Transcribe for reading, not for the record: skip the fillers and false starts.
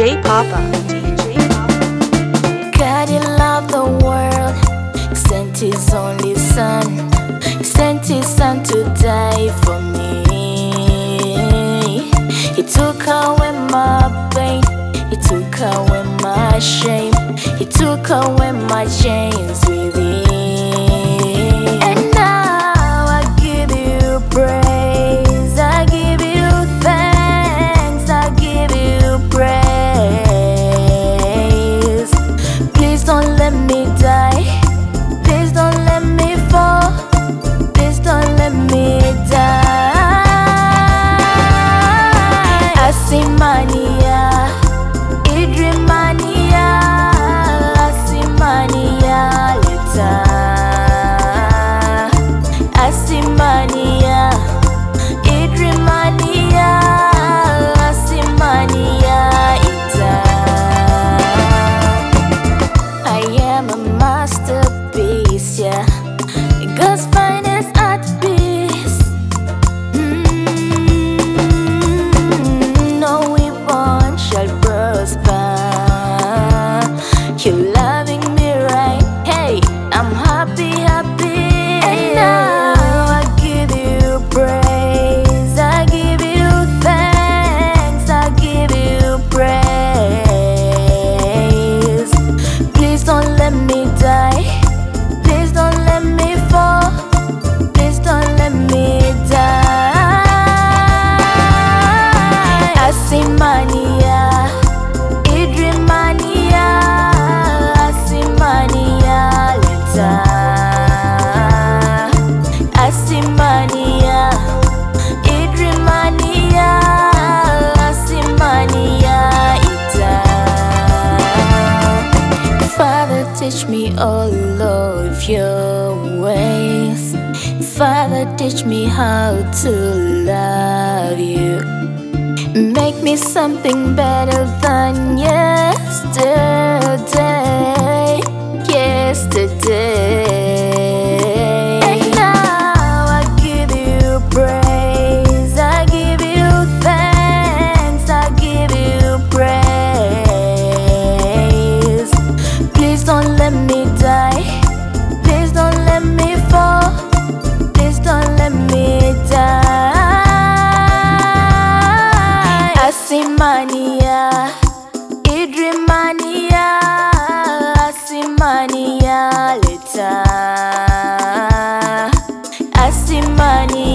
DJ Papa. God, He loved the world, He sent His only Son, He sent His Son to die for me. He took away my pain, He took away my shame, He took away my chains within. And now I give you praise, I give you thanks, I give you praise. Please don't let me die, please don't let me fall, please don't let me die. Asimania, Idrimania, Asimania, Leta. Asimania, Idrimania, Asimania, Ita. I am a masterpiece, yeah, God's finest art piece. No weapon shall prosper. You're loving me right, hey, I'm happy, happy. And now I give you praise, I give you thanks, I give you praise. Please don't let me die, please don't let me fall, please don't let me die. Asimania, Idrimania, Asimania, Leta. Asimania, Idrimania, Asimania, Ita. Father, teach me all of your ways. Father, teach me how to love you. Make me something better than yesterday, yesterday. And now I give you praise, I give you thanks, I give you praise. Please don't let me die, please don't let me fall, please don't let me die. Asimania, Idrimania, Asimania, Leta. Asimania.